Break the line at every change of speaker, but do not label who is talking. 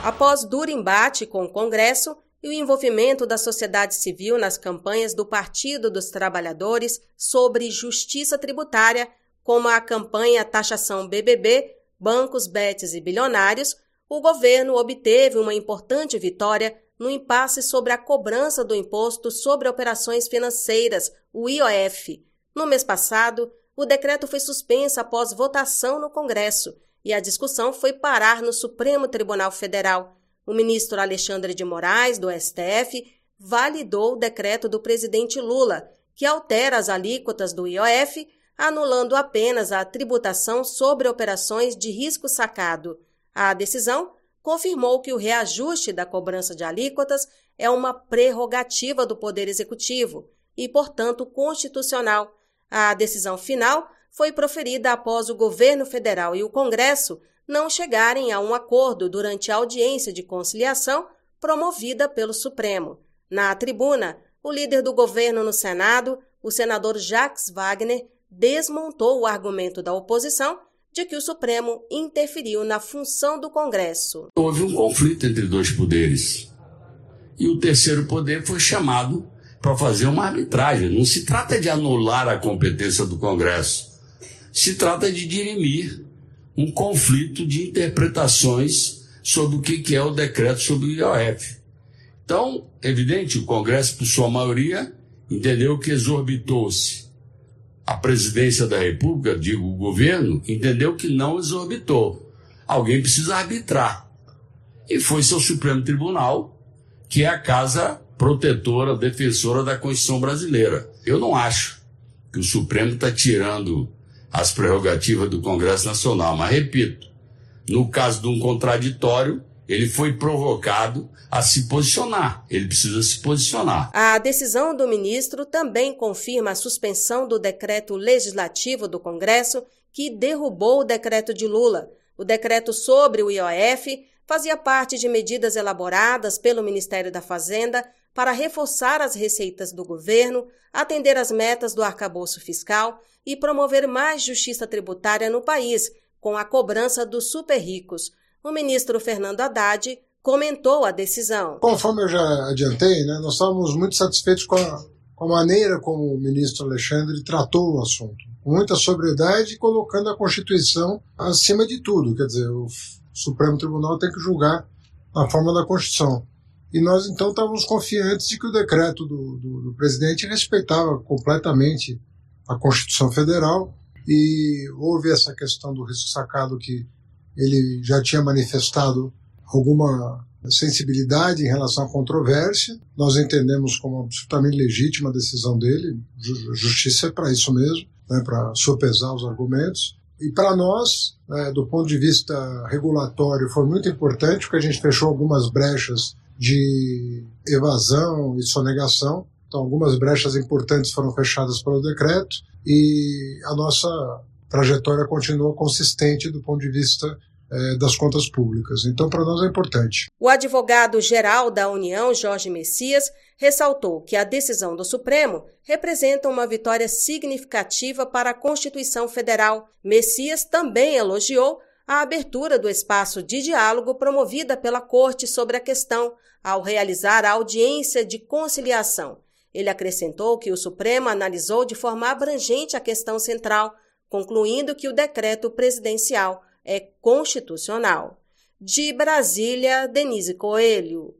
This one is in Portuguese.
Após duro embate com o Congresso e o envolvimento da sociedade civil nas campanhas do Partido dos Trabalhadores sobre justiça tributária, como a campanha Taxação BBB, Bancos, Betes e Bilionários, o governo obteve uma importante vitória no impasse sobre a cobrança do Imposto sobre Operações Financeiras, o IOF. No mês passado, o decreto foi suspenso após votação no Congresso e a discussão foi parar no Supremo Tribunal Federal. O ministro Alexandre de Moraes, do STF, validou o decreto do presidente Lula, que altera as alíquotas do IOF, anulando apenas a tributação sobre operações de risco sacado. A decisão confirmou que o reajuste da cobrança de alíquotas é uma prerrogativa do Poder Executivo e, portanto, constitucional. A decisão final foi proferida após o governo federal e o Congresso não chegarem a um acordo durante a audiência de conciliação promovida pelo Supremo. Na tribuna, o líder do governo no Senado, o senador Jacques Wagner, desmontou o argumento da oposição de que o Supremo interferiu na função do Congresso.
Houve um conflito entre dois poderes e o terceiro poder foi chamado para fazer uma arbitragem. Não se trata de anular a competência do Congresso, se trata de dirimir um conflito de interpretações sobre o que é o decreto sobre o IOF. Então, evidente, o Congresso, por sua maioria, entendeu que exorbitou-se. A presidência da República, digo, o governo, entendeu que não exorbitou. Alguém precisa arbitrar. E foi-se ao Supremo Tribunal, que é a casa protetora, defensora da Constituição brasileira. Eu não acho que o Supremo está tirando as prerrogativas do Congresso Nacional, mas repito, no caso de um contraditório, ele foi provocado a se posicionar. Ele precisa se posicionar.
A decisão do ministro também confirma a suspensão do decreto legislativo do Congresso que derrubou o decreto de Lula. O decreto sobre o IOF fazia parte de medidas elaboradas pelo Ministério da Fazenda para reforçar as receitas do governo, atender às metas do arcabouço fiscal e promover mais justiça tributária no país, com a cobrança dos super-ricos. O ministro Fernando Haddad comentou a decisão.
Conforme eu já adiantei, nós estávamos muito satisfeitos com a maneira como o ministro Alexandre tratou o assunto. Com muita sobriedade e colocando a Constituição acima de tudo. Quer dizer, o Supremo Tribunal tem que julgar na forma da Constituição. E nós, então, estávamos confiantes de que o decreto do presidente respeitava completamente a Constituição Federal e houve essa questão do risco sacado que ele já tinha manifestado alguma sensibilidade em relação à controvérsia. Nós entendemos como absolutamente legítima a decisão dele. Justiça é para isso mesmo, para sopesar os argumentos. E para nós, do ponto de vista regulatório, foi muito importante porque a gente fechou algumas brechas de evasão e sonegação. Então, algumas brechas importantes foram fechadas pelo decreto e a nossa trajetória continua consistente do ponto de vista das contas públicas. Então, para nós é importante.
O advogado-geral da União, Jorge Messias, ressaltou que a decisão do Supremo representa uma vitória significativa para a Constituição Federal. Messias também elogiou a abertura do espaço de diálogo promovida pela Corte sobre a questão, ao realizar a audiência de conciliação. Ele acrescentou que o Supremo analisou de forma abrangente a questão central, concluindo que o decreto presidencial é constitucional. De Brasília, Denise Coelho.